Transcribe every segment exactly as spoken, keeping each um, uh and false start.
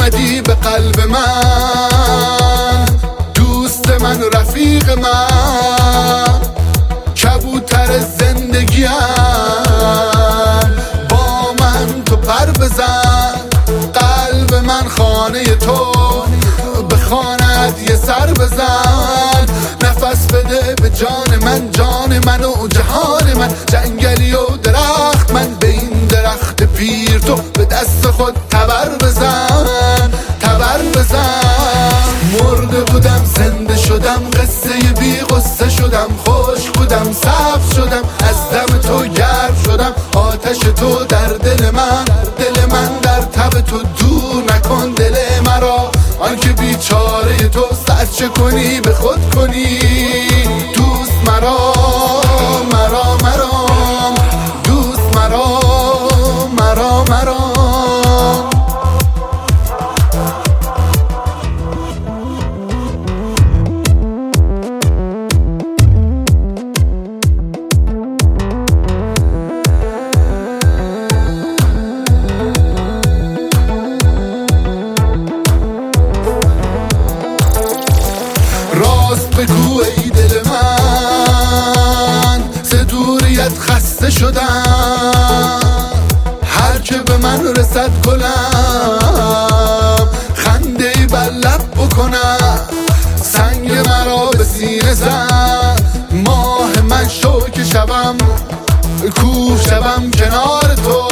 اومدی به قلب من، دوست من، رفیق من، کبوتر زندگیم، با من تو پر بزن. قلب من خانه تو، به خانت یه سر بزن. نفس بده به جان من، جان من و جهان من، جنگلی و درخت من، به این درخت پیر تو به دست خود تبر بزن، تبر بزن. مرده بودم زنده شدم، قصه بی قصه شدم، خوش بودم سبز شدم، از دم تو گرم شدم، آتش تو در دل من، دل من در تب تو دور نکن دل مرا، آنکه بیچاره تو سرچه کنی به خود کنی دوست مرا، مرا مرا دوست مرا، مرا مرا. راست بگو ای دل من، ز دوریت خسته شدم، هر که به من رسد گلم، خنده ای بر لب بکنم، سنگ مرا به سینه زن، ماه من شوکه شوم، کوه شوم کنار تو،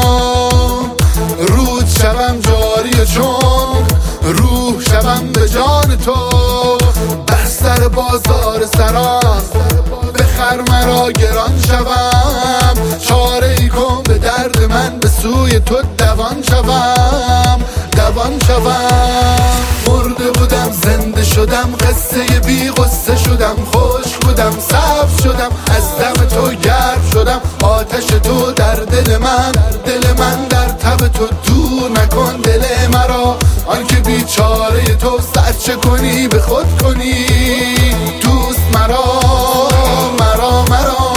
رود شوم جاری چون، روح شوم به جان تو، بر سر بازار سران بخر مرا گران شوم، چاره ای کن به درد من، به سوی تو دوان شوم، دوان شوم. مرده بودم زنده شدم، قصه بی قصه شدم، خوش بودم سبز شدم، از دم تو گرم شدم، آتش تو در دل من، دل من در تب تو دور نکن دل مرا، آنکه بیچاره تو سرچه کنی به خود کنی دوست مرا، مرا مرا.